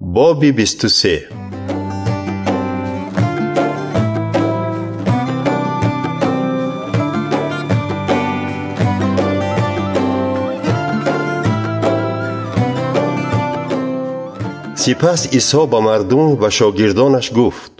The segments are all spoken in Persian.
باب 23. سپس عیسی به مردم و شاگردانش گفت: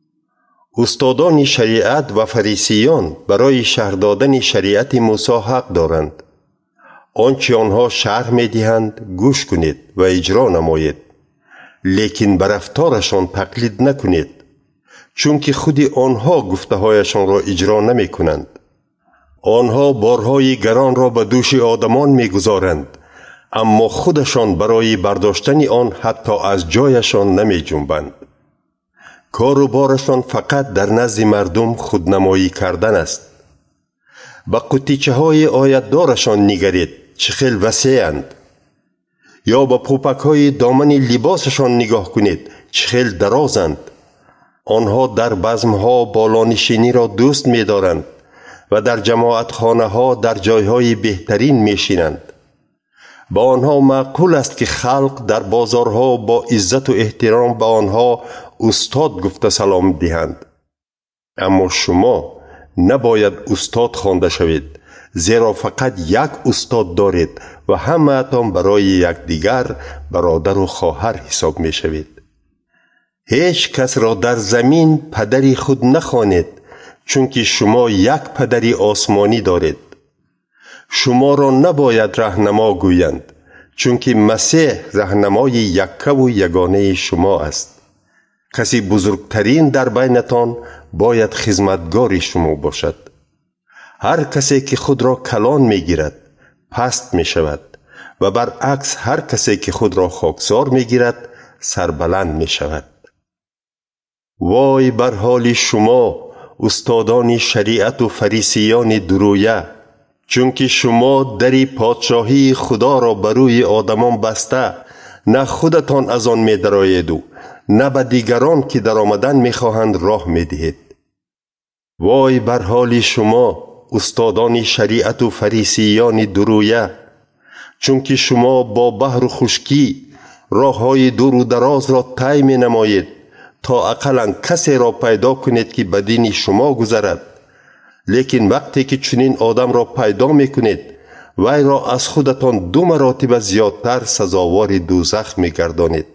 استادان شریعت و فریسیان برای شرح دادن شریعت موسی حق دارند. آنچه آنها شرح می دهند گوش کنید و اجرا نمایید، لیکن بر رفتارشان تقلید نکنید، چون که خود آنها گفته هایشان را اجرا نمی کنند. آنها بارهای گران را به دوش آدمان می گذارند، اما خودشان برای برداشتن آن حتی از جایشان نمی جنبند. کار و بارشان فقط در نزد مردم خودنمایی کردن است. به قطیچه های آیت دارشان نگرید چه خیلی وسیعند، یا به پوپک های دامن لباسشان نگاه کنید چه خیلی درازند. آنها در بزمها بالانشینی را دوست می دارند و در جماعت خانه ها در جایهای بهترین می شینند. با آنها معقول است که خلق در بازارها با عزت و احترام به آنها استاد گفته سلام دهند. اما شما نباید استاد خوانده شوید، زیرا فقط یک استاد دارید و همه‌تان برای یکدیگر برادر و خواهر حساب می شوید. هیچ کس را در زمین پدری خود نخوانید، چون که شما یک پدری آسمانی دارید. شما را نباید رهنما گویند، چون که مسیح رهنمای یکه و یگانه شما است. کسی بزرگترین در بینتان باید خدمتگار شما باشد. هر کسی که خود را کلان می گیرد پست می شود و برعکس هر کسی که خود را خاکسار می گیرد سربلند می شود. وای بر حال شما استادان شریعت و فریسیان درویه، چون که شما دری پادشاهی خدا را بر روی آدمان بسته، نه خودتان از آن می درآیید و نه به دیگران که در آمدن می خواهند راه می دهید. وای بر حال شما استادان شریعت و فریسیان درویه، چون که شما با بحر و خشکی راه های دور و دراز را طی می نمایید تا اقلاً کسی را پیدا کنید که به دین شما گذرد. لیکن وقتی که چنین آدم را پیدا می کنید، وی را از خودتان 2 مراتب زیادتر سزاوار دوزخ می گردانید.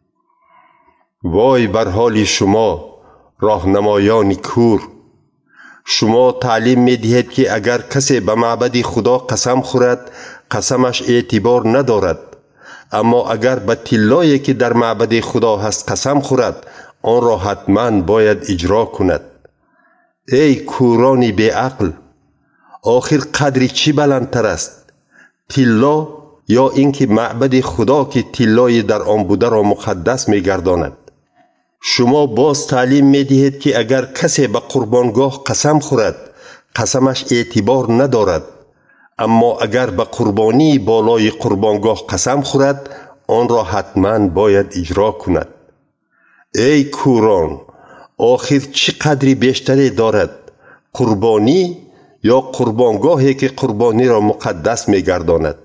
وای بر حال شما راهنمایان کور، شما تعلیم می دهید که اگر کسی به معبد خدا قسم خورد قسمش اعتبار ندارد، اما اگر به طلایی که در معبد خدا هست قسم خورد آن را حتما باید اجرا کند. ای کورانی بی عقل، آخر قدری چی بلندتر است، طلا یا اینکه معبد خدا که طلای در آن بوده را مقدس می گرداند؟ شما باز تعلیم می دهید که اگر کسی به قربانگاه قسم خورد قسمش اعتبار ندارد، اما اگر به قربانی بالای قربانگاه قسم خورد آن را حتما باید اجرا کند. ای کوران، آخر چی قدری بیشتری دارد، قربانی یا قربانگاهی که قربانی را مقدس می گرداند؟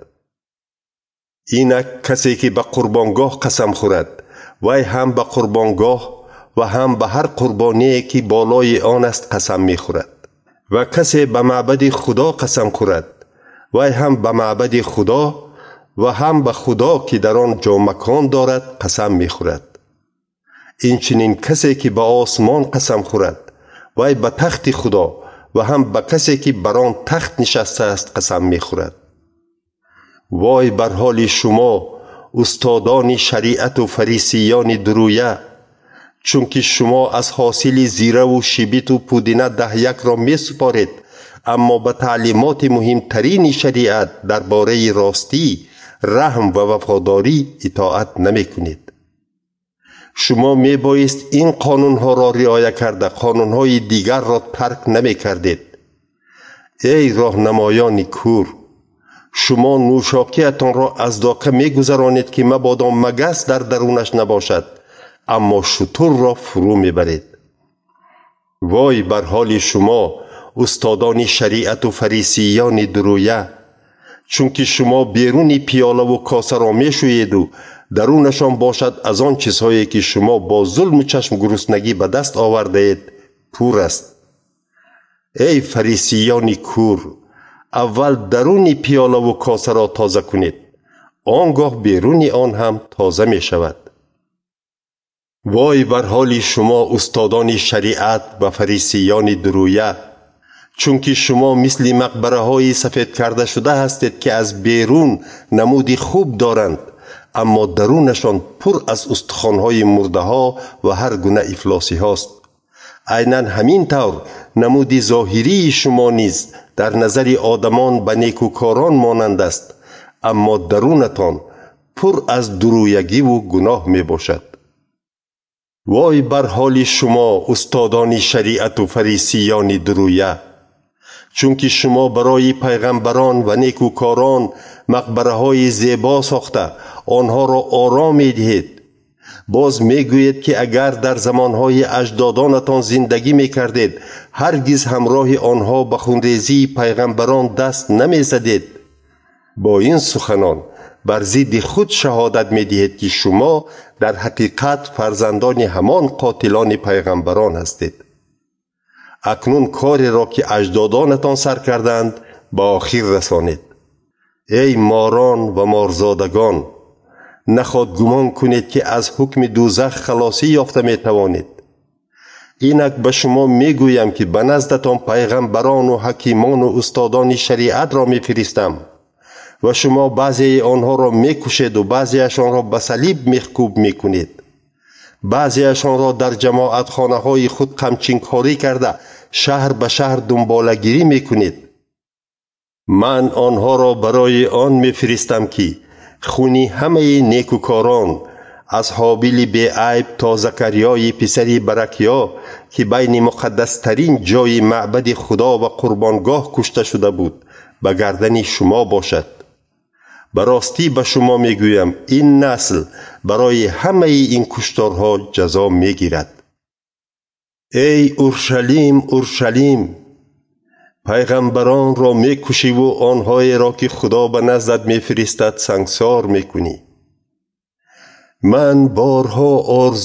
اینک کسی که به قربانگاه قسم خورد وی هم به قربانگاه و هم به هر قربانی که بالای آن است قسم می خورد. و کسی به معبد خدا قسم خورد وی هم به معبد خدا و هم به خدا که در آن جا مکان دارد قسم می خورد. این چنین کسی که به آسمان قسم خورد وی به تخت خدا و هم به کسی که بر آن تخت نشسته است قسم می خورد. وای بر حال شما استادان شریعت و فریسیان درویه، چون که شما از حاصل زیره و شیبیت و پودینه 10 را می سپارید، اما به تعلیمات مهمترین شریعت درباره راستی، رحم و وفاداری اطاعت نمی کنید. شما می بایست این قانونها را رعایت کرده قانونهای دیگر را ترک نمی کردید. ای راهنمایان کور، شما نوشاکیتان را از داکه می گذرانید که مبادا مگس در درونش نباشد، اما شتر را فرو می برید. وای بر حال شما استادان شریعت و فریسیان درویه، چون که شما بیرون پیاله و کاسه را می شویید و درونشان باشد از آن چیزهایی که شما با ظلم و چشم گرسنگی به دست آورده اید پر است. ای فریسیان کور، اول درون پیاله و کاسه را تازه کنید، آنگاه بیرون آن هم تازه می شود. وای بر حال شما استادان شریعت و فریسیان درویه، چون که شما مثل مقبره های سفید کرده شده هستید که از بیرون نمودی خوب دارند، اما درونشان پر از استخوان‌های مرده ها و هر گونه افلاسی هاست. عیناً همین طور نمودی ظاهری شما نیز در نظر آدمان به نیکوکاران مانند است، اما درونتان پر از درویگی و گناه می باشد. وای بر حال شما استادان شریعت و فریسیان درویه، چون که شما برای پیغمبران و نیکوکاران مقبره های زیبا ساخته آنها را آرام می دهید. باز می گوید که اگر در زمانهای اجدادانتان زندگی می کردید هرگز همراه آنها به خونریزی پیغمبران دست نمی زدید. با این سخنان بر ضد خود شهادت می دهید که شما در حقیقت فرزندان همان قاتلان پیغمبران هستید. اکنون کاری را که اجدادانتان سر کردند با آخر رسانید. ای ماران و مارزادگان، نخواد گمان کنید که از حکم دوزخ خلاصی یافته می توانید. اینک به شما می گویم که به نزدتان پیغمبران و حکیمان و استادان شریعت را می فرستم و شما بعضی آنها را می کشید و بعضیشان را به صلیب میخکوب می کنید. بعضیشان را در جماعت خانه های خود قمچینکاری کرده شهر به شهر دنبالگیری می کنید. من آنها را برای آن می فرستم که خونی همه نیکوکاران از حابیل بی عیب تا زکریای پسری برکیا که بین مقدس ترین جای معبد خدا و قربانگاه کشته شده بود به گردن شما باشد. براستی به شما می گویم این نسل برای همه این کشتارها جزا می گیرد. ای اورشلیم اورشلیم، پیغمبران را می کشی و آنهایی را که خدا به نزدت می فرستد سنگسار می کنی. من بارها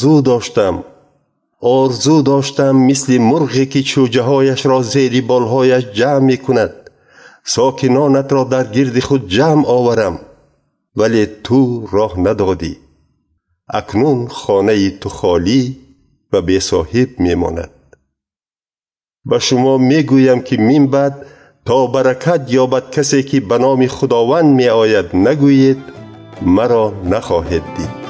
آرزو داشتم مثل مرغی که چوجه هایش را زیر بالهایش جمع می کند ساکنانت را در گرد خود جمع آورم، ولی تو راه ندادی. اکنون خانه تو خالی و بی صاحب می ماند. به شما می گویم که من بعد تا برکت یابد کسی که به نام خداوند می آید نگویید مرا نخواهید دید.